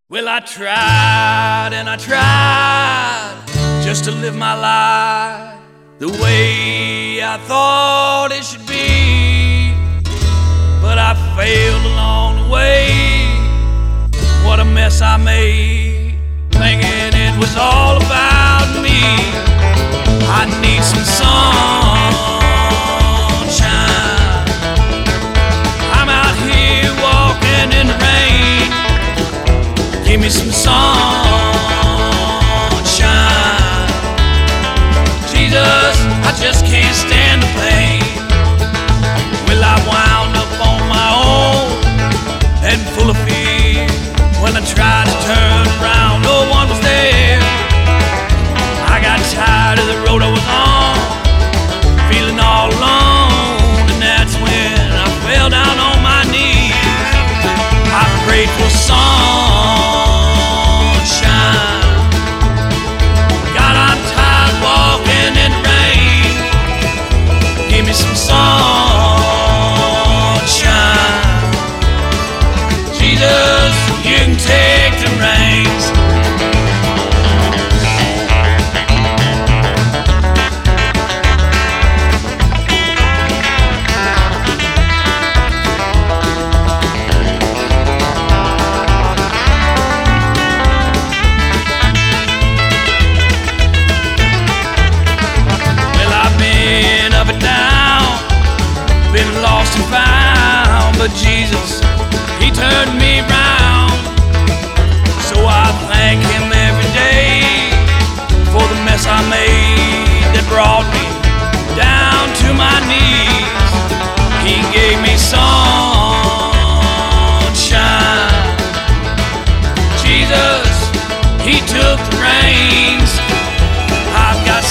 Well, I tried and I tried just to live my life the way I thought it should be, but I failed along the way. What a mess I made, thinking it was all about me. I need some sunshine. I'm out here walking in the rain. Give me some sunshine. Jesus, I just can't stand the pain. Well, I wound up on my own and full of fear. When I tried to turn around, no one was there. I got tired of the road I was on, feeling all alone, and that's when I fell down on my knees. I prayed for sunshine. God, I'm tired walking in the rain. Give me some sunshine. Jesus, you can take the reins. Well, I've been up and down, been lost and found, but Jesus, He turned me round. So I thank Him every day for the mess I made that brought me down to my knees. He gave me sunshine. Jesus, He took the reins. I've got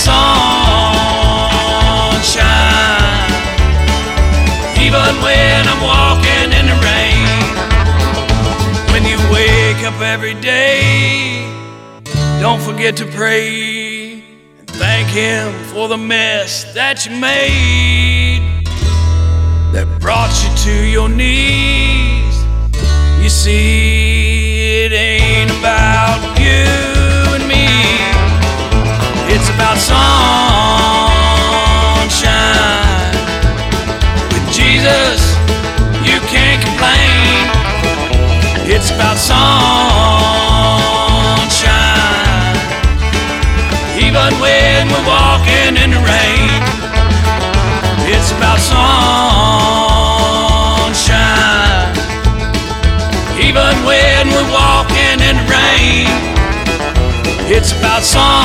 sunshine, even when I'm walking in the rain. When you wake up every day, don't forget to pray and thank Him for the mess that you made that brought you to your knees. You see, it ain't about you and me, it's about sunshine. With Jesus, you can't complain. It's about sunshine, even when we're walking in the rain. It's about sunshine, even when we're walking in the rain. It's about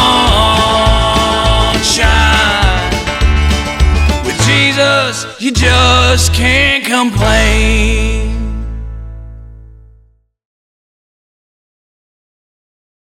sunshine. With Jesus, you just can't complain.